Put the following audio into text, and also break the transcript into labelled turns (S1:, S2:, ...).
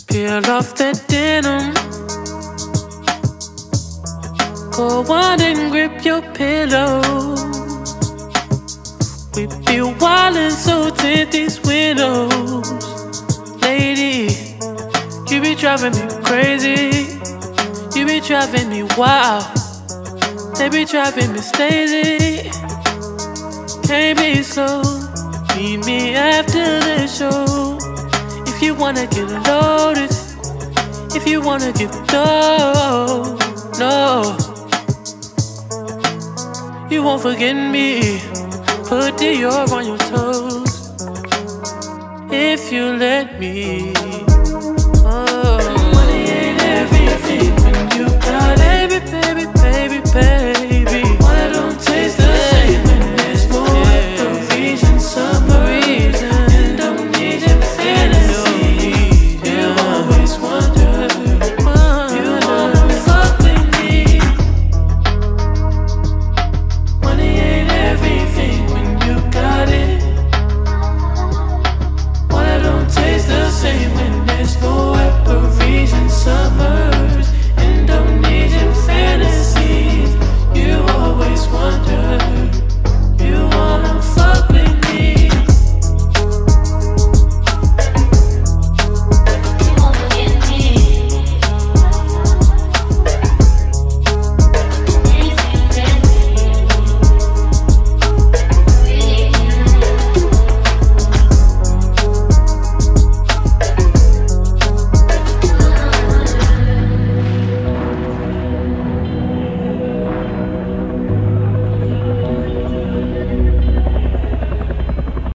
S1: Peel off that denim. Go on and grip your pillow. We be wildin', so tint these windows. Lady, you be driving me crazy. You be driving me wild. They be driving me crazy. Can't be slow. Meet me after the show. If you wanna get loaded, if you wanna get low, no, you won't forget me. Put Dior on your toes, if you let me. Oh, money ain't everything when you got it.